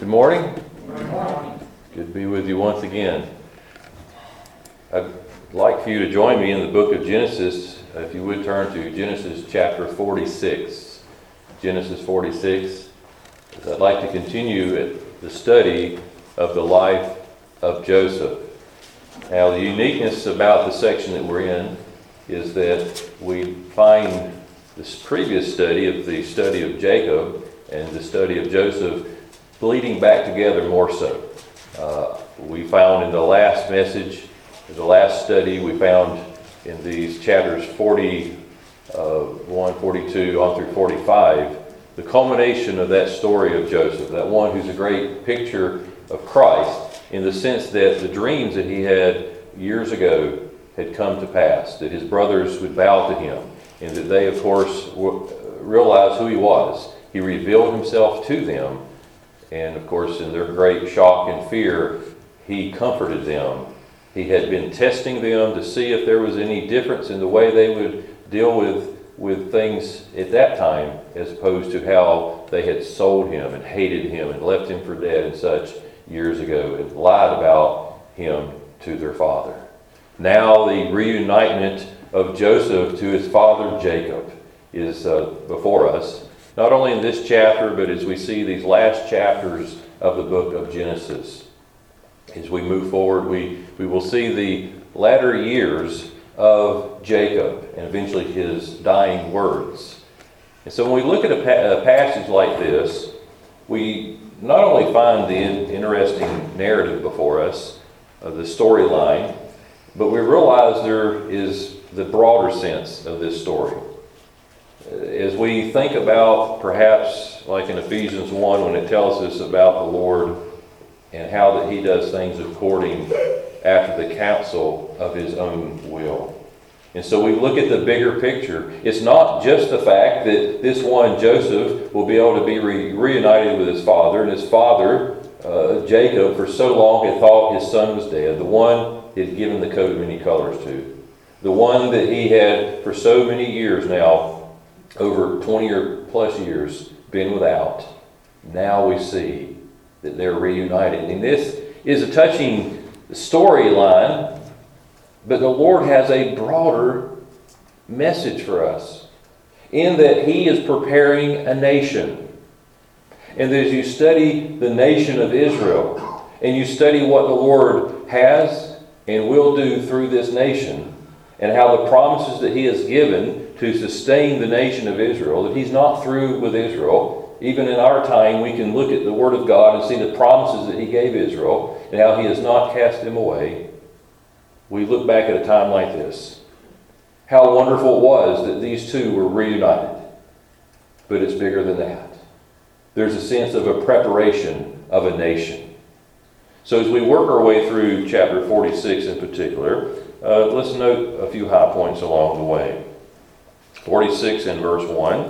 Good morning. Good morning. Good to be with you once again. I'd like for you to join me in the book of Genesis. If you would turn to Genesis chapter 46. Genesis 46. I'd like to continue the study of the life of Joseph. Now, the uniqueness about the section that we're in is that we find this previous study of the study of Jacob and the study of Joseph bleeding back together more so. We found in the last message, in the last study, we found in these chapters 41, 42, on through 45, the culmination of that story of Joseph, that one who's a great picture of Christ in the sense that the dreams that he had years ago had come to pass, that his brothers would bow to him, and that they, of course, realized who he was. He revealed himself to them, and of course, in their great shock and fear, he comforted them. He had been testing them to see if there was any difference in the way they would deal with things at that time, as opposed to how they had sold him and hated him and left him for dead and such years ago, and lied about him to their father. Now the reunitement of Joseph to his father Jacob is before us, not only in this chapter, but as we see these last chapters of the book of Genesis. As we move forward, we will see the latter years of Jacob and eventually his dying words. And so when we look at a passage like this, we not only find the interesting narrative before us, the storyline, but we realize there is the broader sense of this story. As we think about, perhaps like in Ephesians 1, when it tells us about the Lord and how that he does things according after the counsel of his own will. And so we look at the bigger picture. It's not just the fact that this one, Joseph, will be able to be reunited with his father, and his father, Jacob, for so long had thought his son was dead, the one he had given the coat of many colors to, the one that he had for so many years now, over 20 or plus years, been without. Now we see that they're reunited. And this is a touching storyline, but the Lord has a broader message for us in that he is preparing a nation. And as you study the nation of Israel, and you study what the Lord has and will do through this nation, and how the promises that he has given to sustain the nation of Israel, that he's not through with Israel. Even in our time, we can look at the Word of God and see the promises that he gave Israel, and how he has not cast them away. We look back at a time like this. How wonderful it was that these two were reunited. But it's bigger than that. There's a sense of a preparation of a nation. So as we work our way through chapter 46 in particular, let's note a few high points along the way. 46 and verse 1.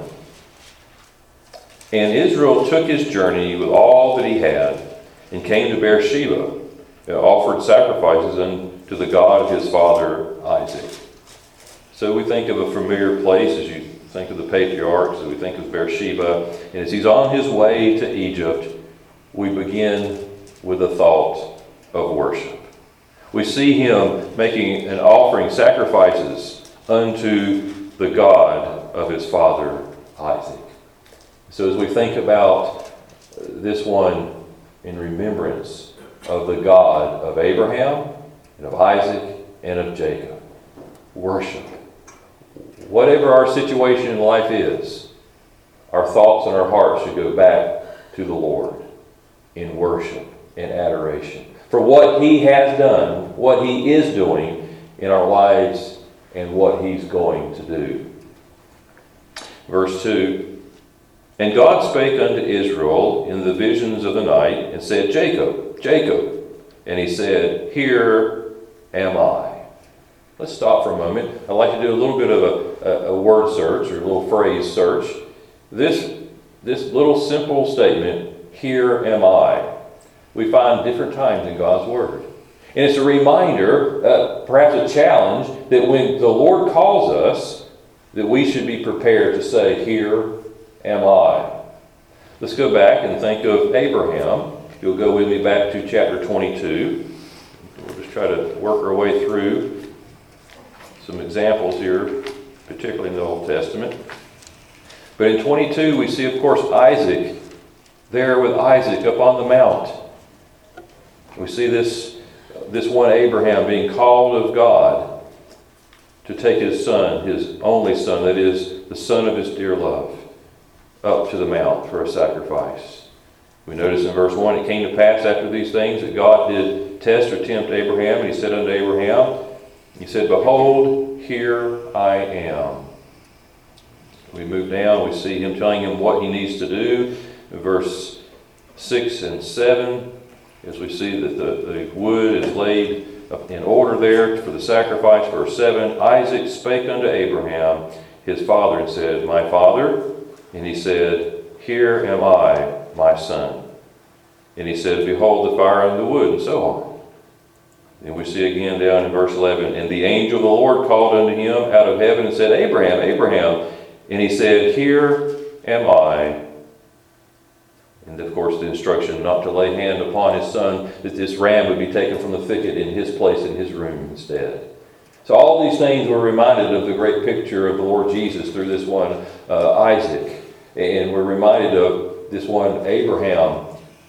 And Israel took his journey with all that he had, and came to Beersheba, and offered sacrifices unto the God of his father Isaac. So we think of a familiar place as you think of the patriarchs, as we think of Beersheba. And as he's on his way to Egypt, we begin with a thought of worship. We see him making and offering sacrifices unto the God of his father Isaac. So as we think about this one in remembrance of the God of Abraham and of Isaac and of Jacob, worship. Whatever our situation in life is, our thoughts and our hearts should go back to the Lord in worship and adoration for what he has done, what he is doing in our lives, and what he's going to do. Verse 2, And God spake unto Israel in the visions of the night, and said, Jacob, Jacob. And he said, Here am I. Let's stop for a moment. I'd like to do a little bit of a word search, or a little phrase search. This little simple statement, Here am I, we find different times in God's Word. And it's a reminder, perhaps a challenge, that when the Lord calls us, that we should be prepared to say, Here am I. Let's go back and think of Abraham you'll go with me back to chapter 22. We'll just try to work our way through some examples here, particularly in the Old Testament. But in 22, we see, of course, Isaac, there with Isaac up on the mount. We see this one Abraham being called of God to take his son, his only son, that is, the son of his dear love, up to the mount for a sacrifice. We notice in verse 1, it came to pass after these things that God did test or tempt Abraham, and he said unto Abraham, he said, Behold, here I am. We move down, we see him telling him what he needs to do. In verse 6 and 7, as we see that the wood is laid in order there for the sacrifice. Verse 7, Isaac spake unto Abraham, his father, and said, My father? And he said, Here am I, my son. And he said, Behold the fire and the wood, and so on. And we see again down in verse 11, And the angel of the Lord called unto him out of heaven and said, Abraham, Abraham. And he said, Here am I. And of course the instruction not to lay hand upon his son, that this ram would be taken from the thicket in his place in his room instead. So all these things were reminded of the great picture of the Lord Jesus through this one Isaac. And we're reminded of this one Abraham,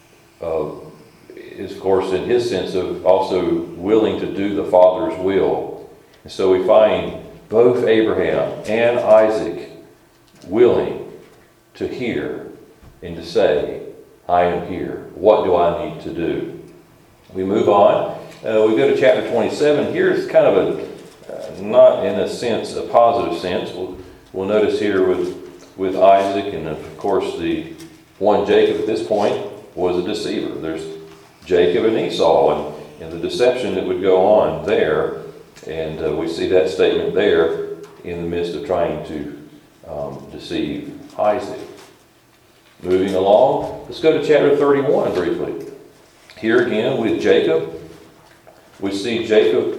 is of course in his sense of also willing to do the Father's will. And so we find both Abraham and Isaac willing to hear and to say, I am here. What do I need to do? We move on. We go to chapter 27. Here's kind of not in a sense, a positive sense. We'll notice here with Isaac, and of course the one Jacob at this point was a deceiver. There's Jacob and Esau and the deception that would go on there. And we see that statement there in the midst of trying to deceive Isaac. Moving along, let's go to chapter 31 briefly. Here again with Jacob, we see Jacob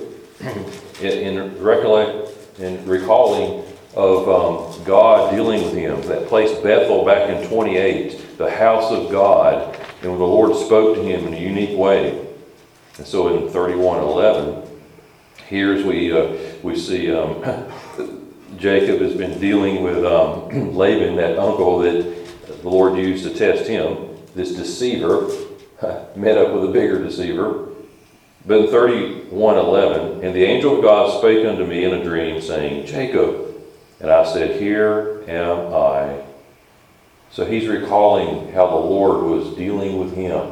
in recalling of God dealing with him. That place Bethel back in 28, the house of God, and when the Lord spoke to him in a unique way. And so in 31:11, here as we see Jacob has been dealing with Laban, that uncle that the Lord used to test him. This deceiver met up with a bigger deceiver. But in 31:11, And the angel of God spake unto me in a dream, saying, Jacob. And I said, Here am I. So he's recalling how the Lord was dealing with him,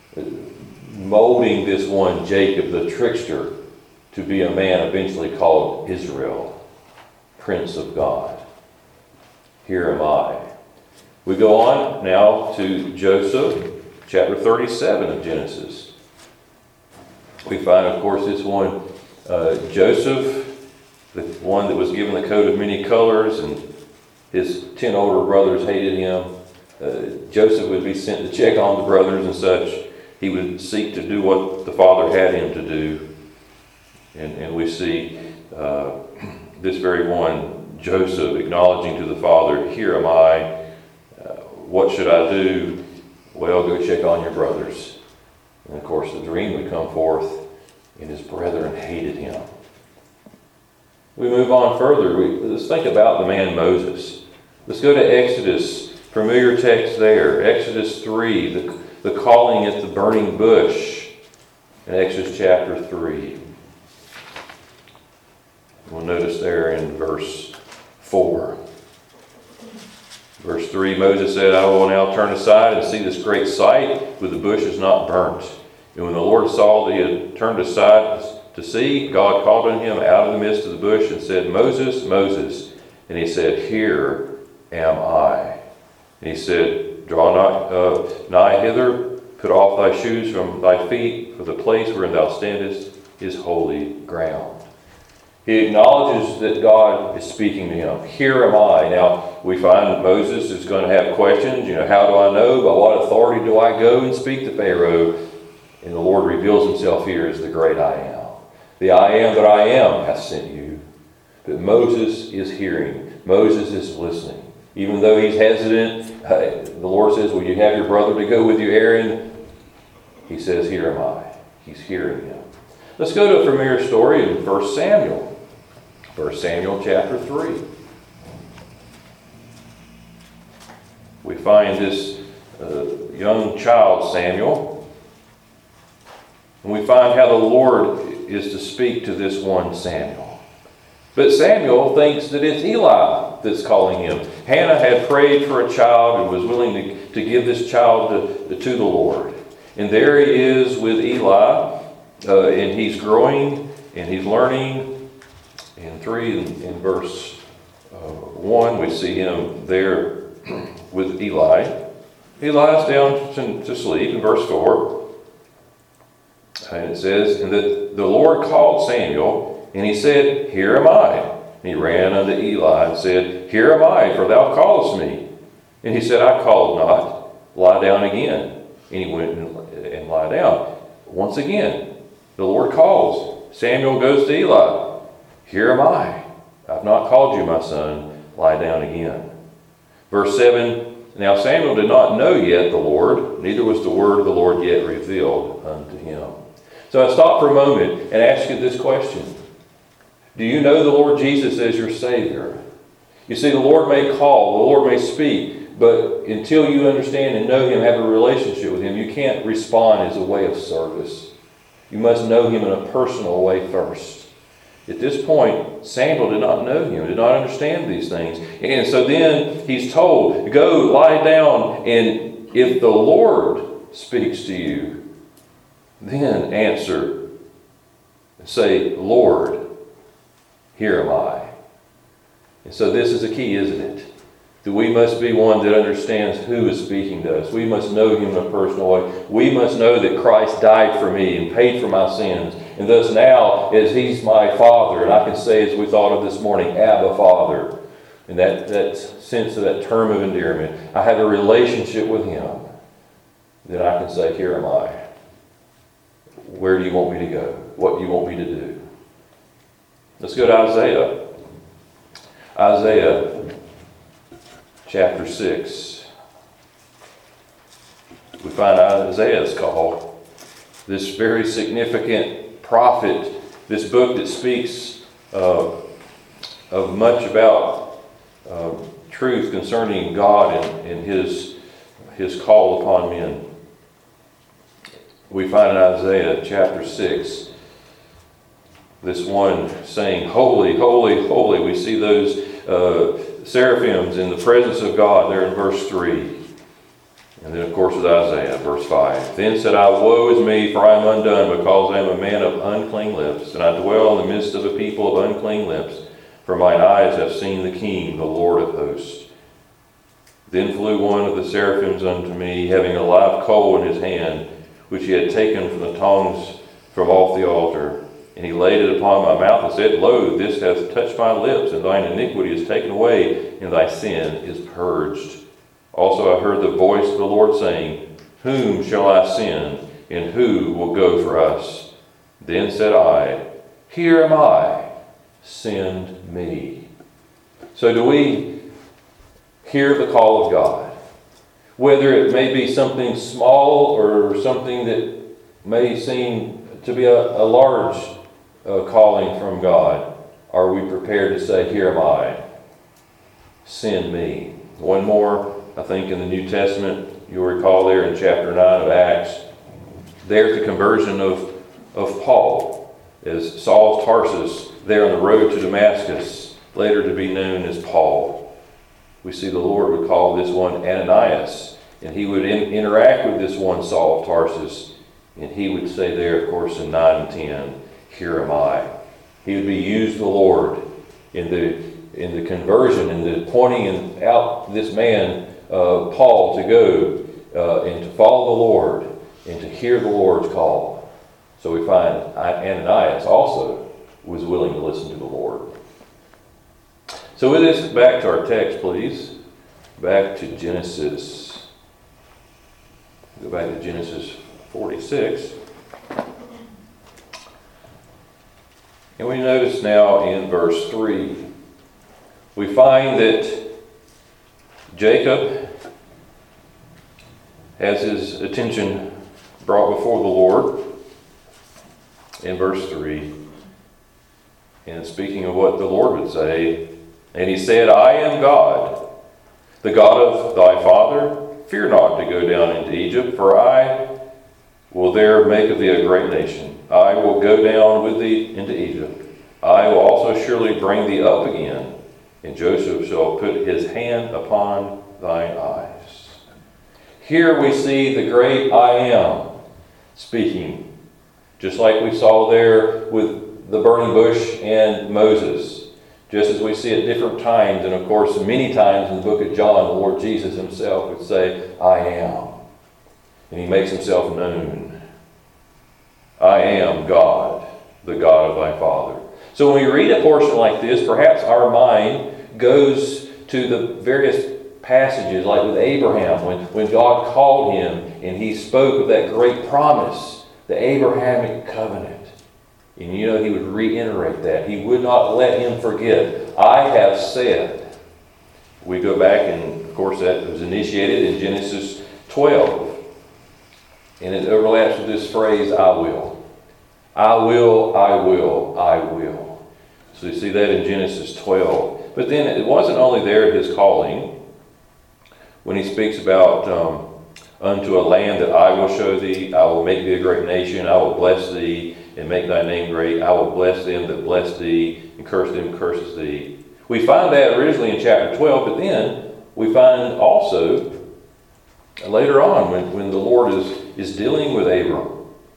molding this one Jacob, the trickster, to be a man eventually called Israel, Prince of God. Here am I. We go on now to Joseph, chapter 37 of Genesis. We find, of course, this one, Joseph, the one that was given the coat of many colors, and his 10 older brothers hated him. Joseph would be sent to check on the brothers and such. He would seek to do what the father had him to do. And we see this very one, Joseph, acknowledging to the father, Here am I. What should I do? Well, go check on your brothers. And of course, the dream would come forth, and his brethren hated him. We move on further. Let's think about the man Moses. Let's go to Exodus, familiar text there. Exodus 3, the calling at the burning bush in Exodus chapter 3. We'll notice there in verse 4. Verse 3, Moses said, I will now turn aside and see this great sight, with the bushes not burnt. And when the Lord saw that he had turned aside to see, God called on him out of the midst of the bush and said, Moses, Moses. And he said, Here am I. And he said, Draw not nigh hither, put off thy shoes from thy feet, for the place wherein thou standest is holy ground. He acknowledges that God is speaking to him. Here am I. Now, we find that Moses is going to have questions. How do I know? By what authority do I go and speak to Pharaoh? And the Lord reveals himself here as the great I am. The I am that I am hath sent you. But Moses is hearing. Moses is listening. Even though he's hesitant, the Lord says, Will you have your brother to go with you, Aaron? he says, "Here am I." He's hearing him. Let's go to a familiar story in 1 Samuel. 1 Samuel chapter 3. We find this young child, Samuel, and we find how the Lord is to speak to this one Samuel. But Samuel thinks that it's Eli that's calling him. Hannah had prayed for a child and was willing to give this child to the Lord. And there he is with Eli, and he's growing and he's learning. In verse 1, we see him there with Eli. He lies down to sleep in verse 4. And it says, "And the Lord called Samuel, and he said, Here am I. And he ran unto Eli and said, Here am I, for thou callest me. And he said, I called not. Lie down again. And he went and lie down. Once again, the Lord calls. Samuel goes to Eli. Here am I. I've not called you, my son. Lie down again. Verse 7, Now Samuel did not know yet the Lord, neither was the word of the Lord yet revealed unto him. So I stop for a moment and ask you this question. Do you know the Lord Jesus as your Savior? You see, the Lord may call, the Lord may speak, but until you understand and know Him, have a relationship with Him, you can't respond as a way of service. You must know Him in a personal way first. At this point, Samuel did not know Him, did not understand these things. And so then he's told, go lie down, and if the Lord speaks to you, then answer and say, Lord, here am I. And so this is the key, isn't it? That we must be one that understands who is speaking to us. We must know Him in a personal way. We must know that Christ died for me and paid for my sins. And thus now, as He's my Father, and I can say, as we thought of this morning, Abba, Father, in that sense of that term of endearment, I have a relationship with Him, then I can say, here am I. Where do you want me to go? What do you want me to do? Let's go to Isaiah. Isaiah chapter 6. We find Isaiah's call, this very significant prophet, this book that speaks of much about truth concerning God and His call upon men. We find in Isaiah chapter 6, this one saying, Holy, holy, holy. We see those seraphims in the presence of God there in verse 3. And then, of course, with Isaiah, verse 5. Then said I, Woe is me, for I am undone, because I am a man of unclean lips, and I dwell in the midst of a people of unclean lips, for mine eyes have seen the King, the Lord of hosts. Then flew one of the seraphims unto me, having a live coal in his hand, which he had taken from the tongs from off the altar. And he laid it upon my mouth and said, Lo, this hath touched my lips, and thine iniquity is taken away, and thy sin is purged. Also I heard the voice of the Lord saying, Whom shall I send, and who will go for us? Then said I, Here am I, send me. So do we hear the call of God? Whether it may be something small or something that may seem to be a large calling from God, are we prepared to say, Here am I, send me? One more, I think in the New Testament, you'll recall there in chapter 9 of Acts, there's the conversion of Paul, as Saul of Tarsus, there on the road to Damascus, later to be known as Paul. We see the Lord would call this one Ananias, and he would interact with this one Saul of Tarsus, and he would say there, of course, in 9 and 10, Here am I. He would be used of the Lord in the conversion, in the pointing out this man, Paul, to go and to follow the Lord and to hear the Lord's call. So we find Ananias also was willing to listen to the Lord. So with this, back to our text, please. Back to Genesis. Go back to Genesis 46. And we notice now in verse 3, we find that Jacob has his attention brought before the Lord in verse 3. And speaking of what the Lord would say, and he said, I am God, the God of thy father. Fear not to go down into Egypt, for I will there make of thee a great nation. I will go down with thee into Egypt. I will also surely bring thee up again, and Joseph shall put his hand upon thine eyes. Here we see the great I am speaking, just like we saw there with the burning bush and Moses, just as we see at different times, and of course many times in the book of John, the Lord Jesus himself would say, I am. And he makes himself known. I am God, the God of thy father. So when we read a portion like this, perhaps our mind goes to the various passages, like with Abraham, when God called him and he spoke of that great promise, the Abrahamic covenant. And you know, he would reiterate that. He would not let him forget. I have said. We go back, and of course that was initiated in Genesis 12. And it overlaps with this phrase, I will. I will, I will, I will. So you see that in Genesis 12. But then it wasn't only there his calling. When he speaks about unto a land that I will show thee, I will make thee a great nation, I will bless thee and make thy name great, I will bless them that bless thee, and curse them that curses thee. We find that originally in chapter 12, but then we find also later on when the Lord is dealing with Abram,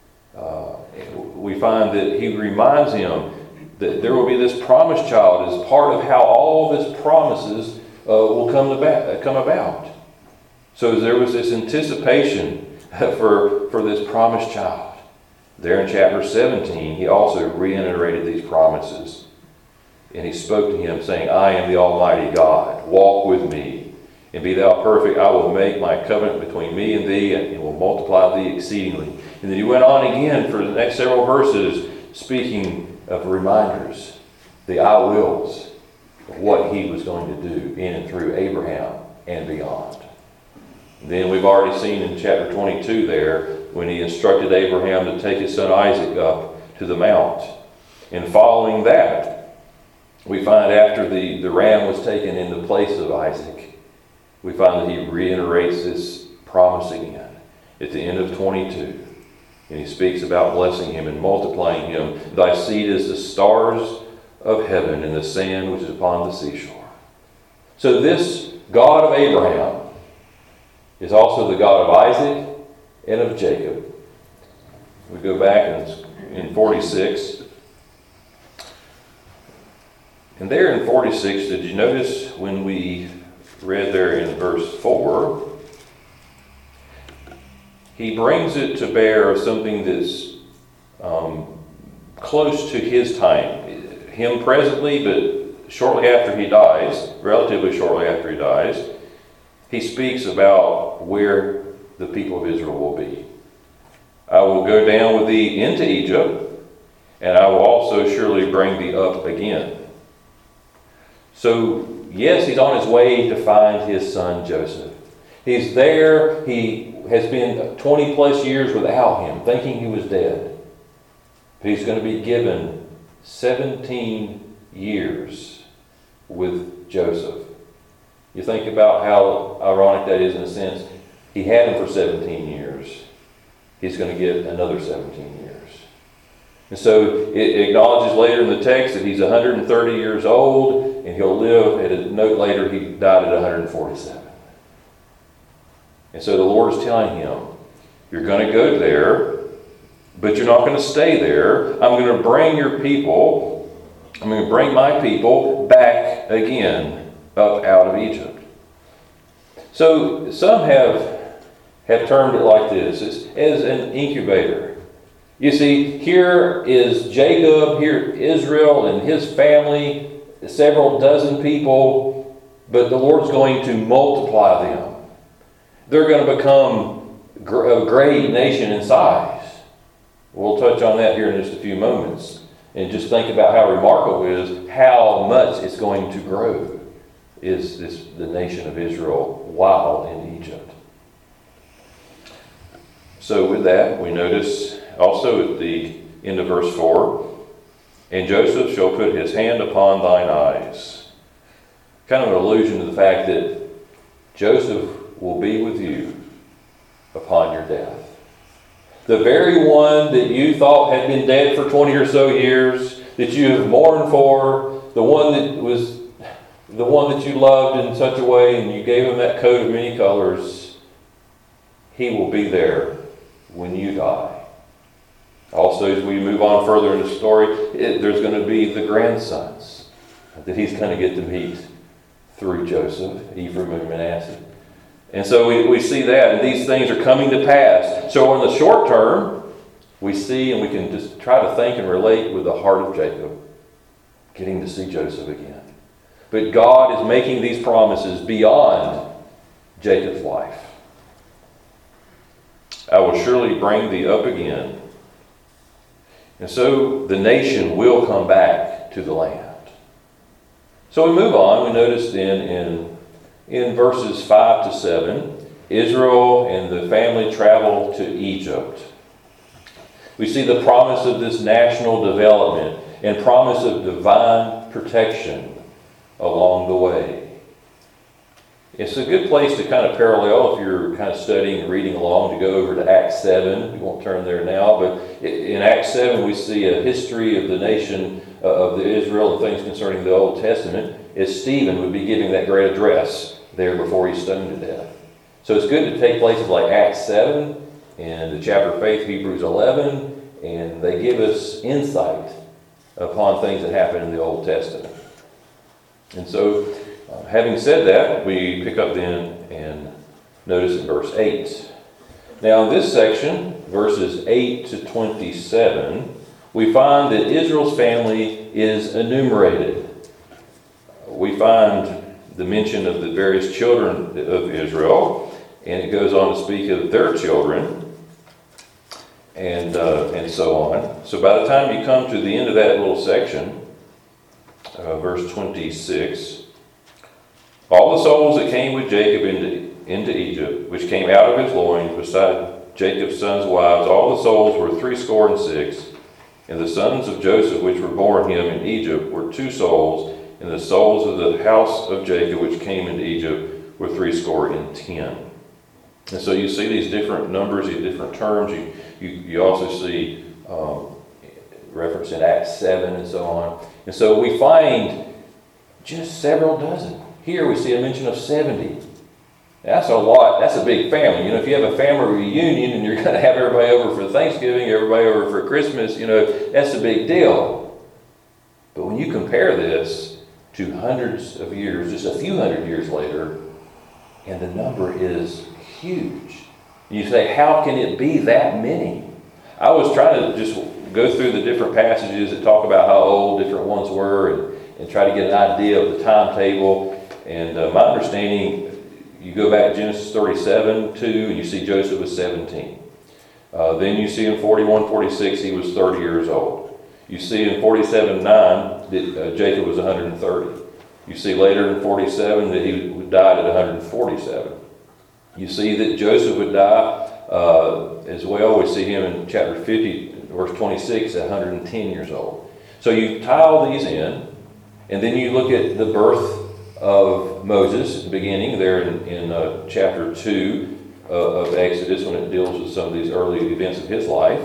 we find that he reminds him that there will be this promised child as part of how all of his promises will come about. So there was this anticipation for this promised child. There in chapter 17, he also reiterated these promises. And he spoke to him, saying, I am the Almighty God. Walk with me, and be thou perfect. I will make my covenant between me and thee, and will multiply thee exceedingly. And then he went on again for the next several verses, speaking of reminders, the I wills of what he was going to do in and through Abraham and beyond. And then we've already seen in chapter 22 there, when he instructed Abraham to take his son Isaac up to the mount. And following that, we find after the ram was taken in the place of Isaac, we find that he reiterates this promise again at the end of 22. And he speaks about blessing him and multiplying him. Thy seed is the stars of heaven and the sand which is upon the seashore. So this God of Abraham is also the God of Isaac and of Jacob. We go back in 46. And there in 46, did you notice when we read there in verse 4, he brings it to bear something that's close to his time. Him presently, but shortly after he dies, relatively shortly after he dies, he speaks about where the people of Israel will be. I will go down with thee into Egypt, and I will also surely bring thee up again. So, yes, he's on his way to find his son Joseph. He's there. He has been 20 plus years without him, thinking he was dead. But he's going to be given 17 years with Joseph. You think about how ironic that is in a sense. He had him for 17 years. He's going to get another 17 years. And so it acknowledges later in the text that he's 130 years old, and he'll live, at a note later, he died at 147. And so the Lord is telling him, you're going to go there, but you're not going to stay there. I'm going to bring your people, I'm going to bring my people back again up out of Egypt. So some have termed it like this, as an incubator. You see, here is Jacob, here Israel and his family, several dozen people, but the Lord's going to multiply them. They're going to become a great nation in size. We'll touch on that here in just a few moments. And just think about how remarkable it is, how much it's going to grow is the nation of Israel while in Egypt. So with that, we notice also at the end of verse 4, and Joseph shall put his hand upon thine eyes. Kind of an allusion to the fact that Joseph will be with you upon your death. The very one that you thought had been dead for 20 or so years, that you have mourned for, the one that you loved in such a way and you gave him that coat of many colors, he will be there when you die. Also, as we move on further in the story, there's going to be the grandsons that he's going to get to meet through Joseph, Ephraim and Manasseh. And so we see that, and these things are coming to pass. So in the short term, we see, and we can just try to think and relate with the heart of Jacob, getting to see Joseph again. But God is making these promises beyond Jacob's life. I will surely bring thee up again. And so the nation will come back to the land. So we move on. We notice then in verses 5 to 7, Israel and the family travel to Egypt. We see the promise of this national development and promise of divine protection along the way. It's a good place to kind of parallel, if you're kind of studying and reading along, to go over to Acts 7. We won't turn there now, but in Acts 7 we see a history of the nation of the Israel and things concerning the Old Testament, as Stephen would be giving that great address there before he's stoned to death. So it's good to take places like Acts 7 and the chapter of faith, Hebrews 11, and they give us insight upon things that happen in the Old Testament. And so, having said that, we pick up then and notice in verse 8. Now in this section, verses 8 to 27, we find that Israel's family is enumerated. We find the mention of the various children of Israel, and it goes on to speak of their children, and so on. So by the time you come to the end of that little section, verse 26, all the souls that came with Jacob into Egypt, which came out of his loins, beside Jacob's sons' wives, all the souls were 66, and the sons of Joseph, which were born him in Egypt, were 2 souls, and the souls of the house of Jacob, which came into Egypt, were 70. And so you see these different numbers, these different terms. You also see reference in Acts 7 and so on. And so we find just several dozen. Here we see a mention of 70. That's a lot. That's a big family. If you have a family reunion and you're going to have everybody over for Thanksgiving, everybody over for Christmas, that's a big deal. But when you compare this to hundreds of years, just a few hundred years later, and the number is huge. You say, how can it be that many? I was trying to just go through the different passages that talk about how old different ones were and try to get an idea of the timetable. And my understanding, you go back to Genesis 37, 2, and you see Joseph was 17. Then you see in 41, 46, he was 30 years old. You see in 47, 9, that Jacob was 130. You see later in 47 that he died at 147. You see that Joseph would die as well. We see him in chapter 50, verse 26, at 110 years old. So you tie all these in, and then you look at the birth of Moses, beginning there in chapter 2 of Exodus, when it deals with some of these early events of his life.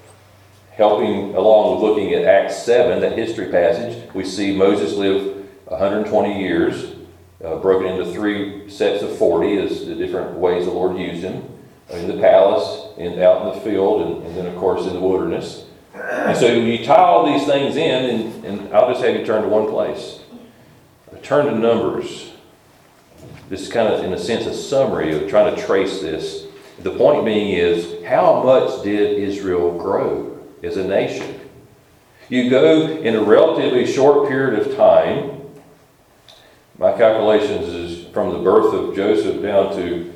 Helping along with looking at Acts 7, that history passage, we see Moses lived 120 years, broken into 3 sets of 40 as the different ways the Lord used him, in the palace, out in the field, and then of course in the wilderness. And so you tie all these things in, and I'll just have you turn to one place. Turn to Numbers. This is kind of, in a sense, a summary of trying to trace this. The point being is, how much did Israel grow as a nation? You go in a relatively short period of time. My calculations is from the birth of Joseph down to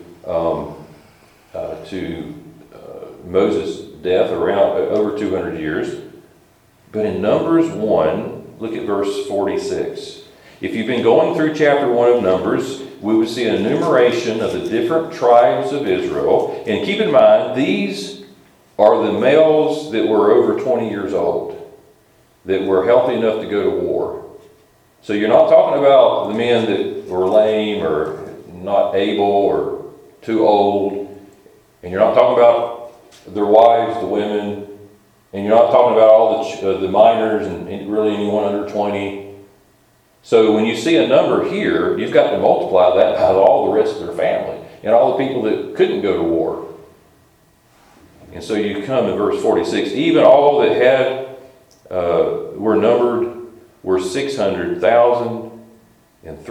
Moses' death, around over 200 years. But in Numbers 1, look at verse 46. If you've been going through chapter 1 of Numbers, we would see an enumeration of the different tribes of Israel. And keep in mind, these are the males that were over 20 years old, that were healthy enough to go to war. So you're not talking about the men that were lame or not able or too old. And you're not talking about their wives, the women. And you're not talking about all the minors and really anyone under 20. So when you see a number here, you've got to multiply that by all the rest of their family and all the people that couldn't go to war. And so you come in verse 46. Even all that had were numbered were 600,000 and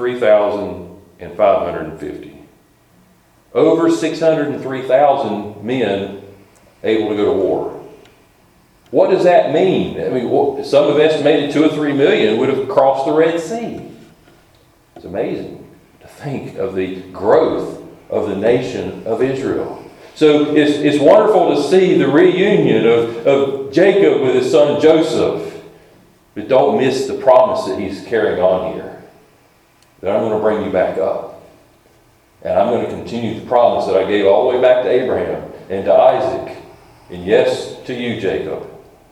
3,550. Over 603,000 men able to go to war. What does that mean? I mean, some have estimated 2 or 3 million would have crossed the Red Sea. It's amazing to think of the growth of the nation of Israel. So it's wonderful to see the reunion of Jacob with his son Joseph. But don't miss the promise that he's carrying on here. That I'm going to bring you back up. And I'm going to continue the promise that I gave all the way back to Abraham and to Isaac. And yes, to you, Jacob.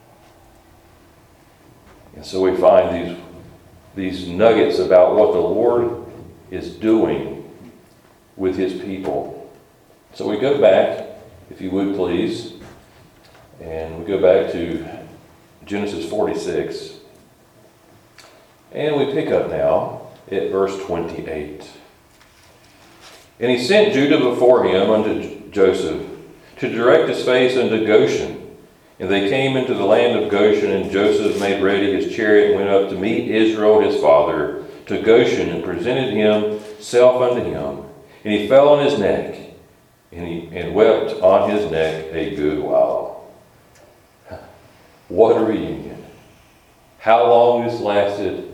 And so we find these nuggets about what the Lord is doing with his people. So we go back, if you would please, and we go back to Genesis 46. And we pick up now at verse 28. And he sent Judah before him unto Joseph to direct his face unto Goshen. And they came into the land of Goshen, and Joseph made ready his chariot and went up to meet Israel his father to Goshen, and presented himself unto him. And he fell on his neck, and wept on his neck a good while. What a reunion. How long this lasted?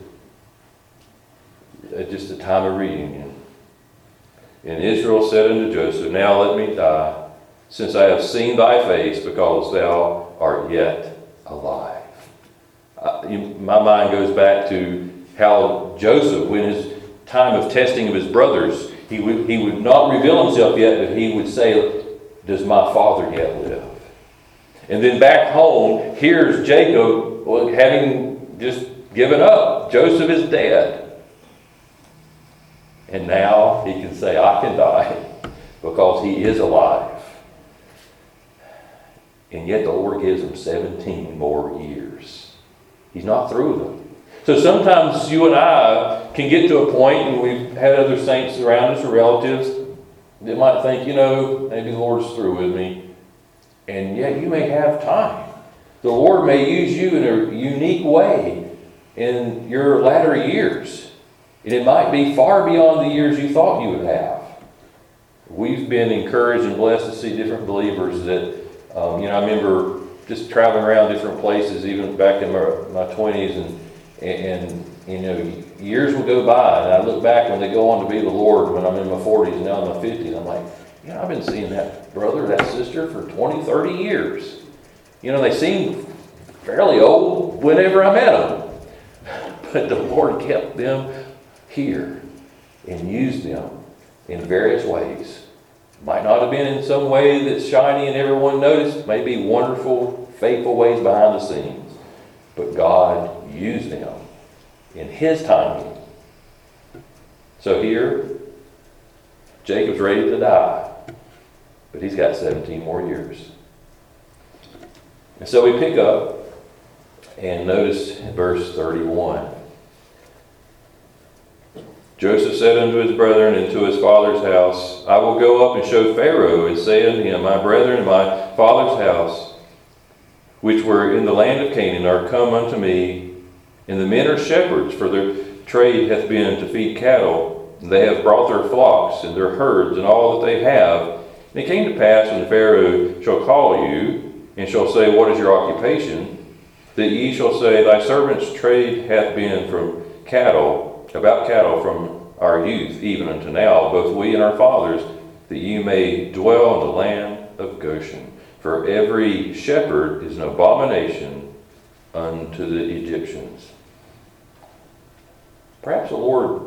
Just a time of reunion. And Israel said unto Joseph, Now let me die, since I have seen thy face, because thou art yet alive. My mind goes back to how Joseph, when his time of testing of his brothers, he would not reveal himself yet, but he would say, Does my father yet live? And then back home, here's Jacob having just given up. Joseph is dead. And now he can say, I can die because he is alive. And yet the Lord gives him 17 more years. He's not through with them. So sometimes you and I can get to a point, and we've had other saints around us or relatives that might think, maybe the Lord's through with me. And yet you may have time. The Lord may use you in a unique way in your latter years. And it might be far beyond the years you thought you would have. We've been encouraged and blessed to see different believers that, I remember just traveling around different places, even back in my 20s, and years will go by, and I look back when they go on to be the Lord when I'm in my 40s and now in my 50s. I'm like, I've been seeing that brother, that sister for 20, 30 years. They seem fairly old whenever I met them. But the Lord kept them here and used them in various ways. Might not have been in some way that's shiny and everyone noticed. Maybe wonderful, faithful ways behind the scenes. But God used them in his timing. So here, Jacob's ready to die. But he's got 17 more years. And so we pick up and notice verse 31. Joseph said unto his brethren and to his father's house, I will go up and show Pharaoh, and say unto him, My brethren and my father's house, which were in the land of Canaan, are come unto me, and the men are shepherds, for their trade hath been to feed cattle, and they have brought their flocks and their herds and all that they have. And it came to pass, when Pharaoh shall call you, and shall say, What is your occupation? That ye shall say, Thy servant's trade hath been about cattle from our youth, even unto now, both we and our fathers, that you may dwell in the land of Goshen. For every shepherd is an abomination unto the Egyptians. Perhaps the Lord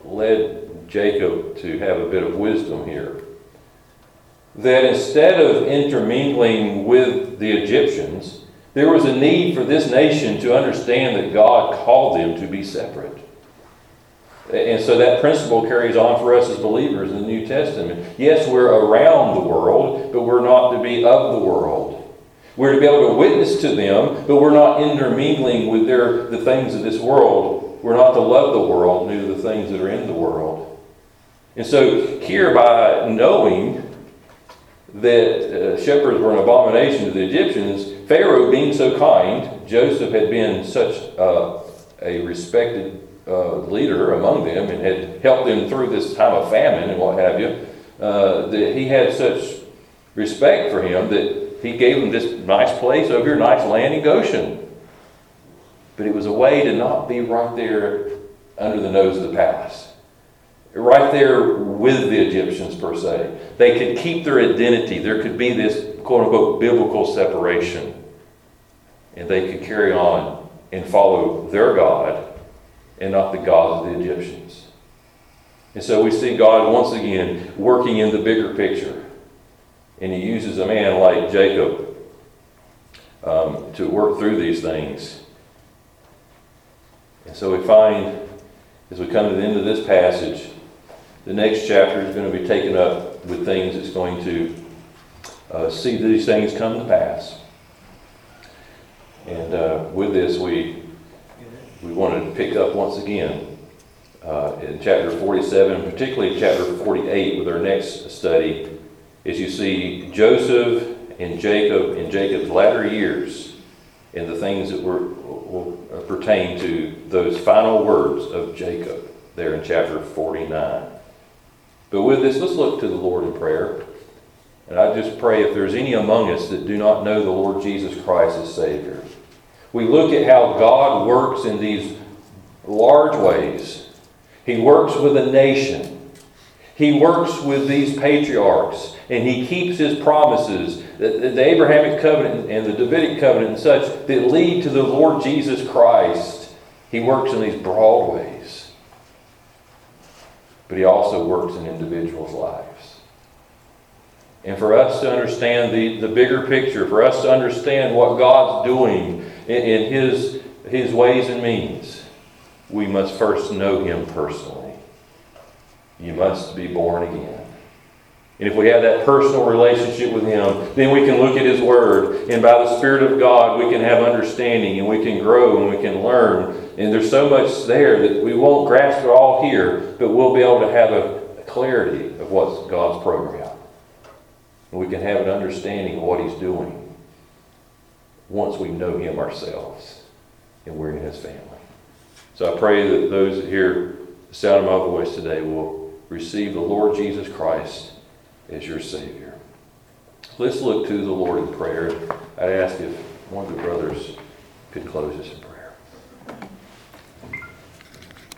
led Jacob to have a bit of wisdom here. That instead of intermingling with the Egyptians, there was a need for this nation to understand that God called them to be separate. And so that principle carries on for us as believers in the New Testament. Yes, we're around the world, but we're not to be of the world. We're to be able to witness to them, but we're not intermingling with the things of this world. We're not to love the world, nor the things that are in the world. And so here, by knowing that shepherds were an abomination to the Egyptians, Pharaoh being so kind, Joseph had been such a respected leader among them and had helped them through this time of famine and what have you, that he had such respect for him that he gave him this nice place over here, nice land in Goshen. But it was a way to not be right there under the nose of the palace, right there with the Egyptians per se. They could keep their identity. There could be this quote-unquote biblical separation. And they could carry on and follow their God and not the God of the Egyptians. And so we see God once again working in the bigger picture. And he uses a man like Jacob to work through these things. And so we find, as we come to the end of this passage, the next chapter is going to be taken up with things that's going to see these things come to pass. And with this, we wanted to pick up once again in chapter 47, particularly chapter 48 with our next study, as you see Joseph and Jacob in Jacob's latter years and the things that will pertain to those final words of Jacob there in chapter 49. But with this, let's look to the Lord in prayer. And I just pray if there's any among us that do not know the Lord Jesus Christ as Savior. We look at how God works in these large ways. He works with a nation. He works with these patriarchs. And he keeps his promises. The Abrahamic covenant and the Davidic covenant and such that lead to the Lord Jesus Christ. He works in these broad ways. But he also works in individuals' lives. And for us to understand the bigger picture, for us to understand what God's doing in his ways and means, we must first know him personally. You must be born again. And if we have that personal relationship with him, then we can look at his word. And by the Spirit of God, we can have understanding and we can grow and we can learn. And there's so much there that we won't grasp it all here, but we'll be able to have a clarity of what's God's program. And we can have an understanding of what he's doing once we know him ourselves and we're in his family. So I pray that those that hear the sound of my voice today will receive the Lord Jesus Christ as your Savior. Let's look to the Lord in prayer. I'd ask if one of the brothers could close us in prayer.